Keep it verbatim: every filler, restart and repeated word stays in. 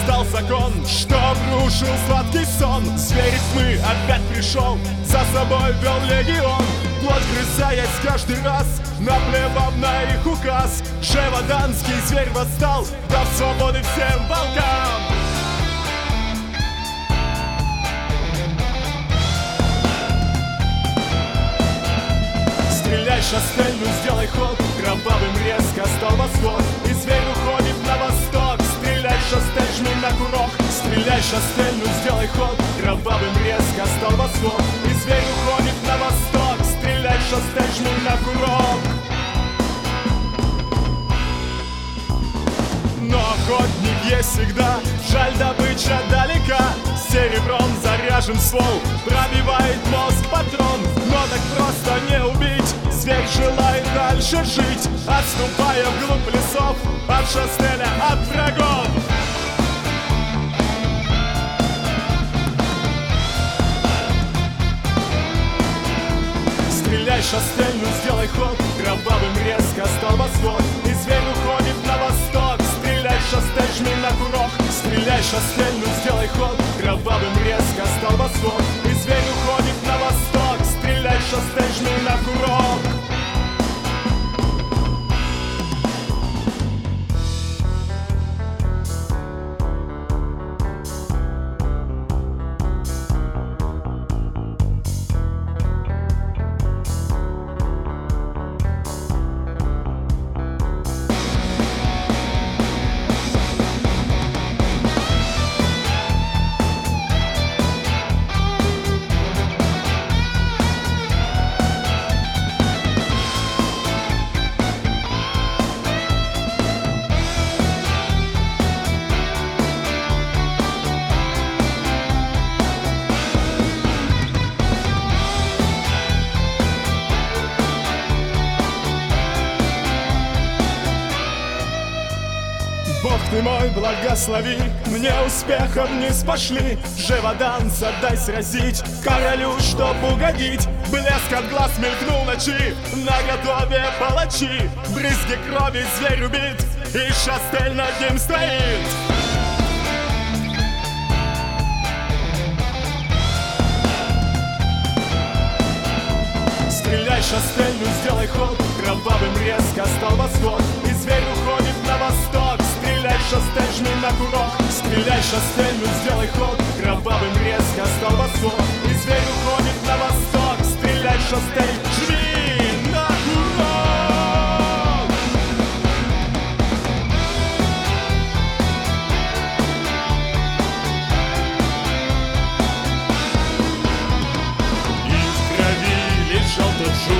создал закон, что обрушил сладкий сон. Зверь тьмы опять пришел, за собой вел легион. Плоть грызаясь каждый раз, наплевав на их указ. Шеваданский зверь восстал, дав свободы всем волкам. Стреляй, шастельну, сделай ход, кровавым резко стал восход, и зверь уходит на восток. Стреляй, шастель, жми на курок. Стреляй, шастельну, сделай ход, кровавым резко стал восход, и зверь уходит на восток. Стреляй, шастель, жми на курок. Но охотник есть всегда, жаль, добыча далека. Серебром заряжен ствол, пробивает мозг патрон. Но так просто не убить, зверь желает дальше жить, отступая вглубь лесов, от шастеля, от врагов. Стреляй, шастельну, сделай ход, кровавым резко стал восход, и зверь уходит на восток. Стреляй, шастель, жми на курок. Стреляй, шастельну, сделай ход, кровавым резко стал восход, и зверь уходит на восток. Стреляй, шастель, жми на курок. Бог ты мой, благослови, мне успехом не спошли. Живоданца дай сразить королю, чтоб угодить. Блеск от глаз мелькнул ночи, наготове палачи. Брызги крови зверь убит, и шастель над ним стоит. Стреляй, шастельну, сделай ход, кровавым резко стал восход, и зверь уходит на восток. Стреляй, шастель, жми на курок. Стреляй, шастельну, сделай ход, кровавым резко стал восход, и зверь уходит на восток. Стреляй, шастель, жми на курок. И в крови лежал тот жук,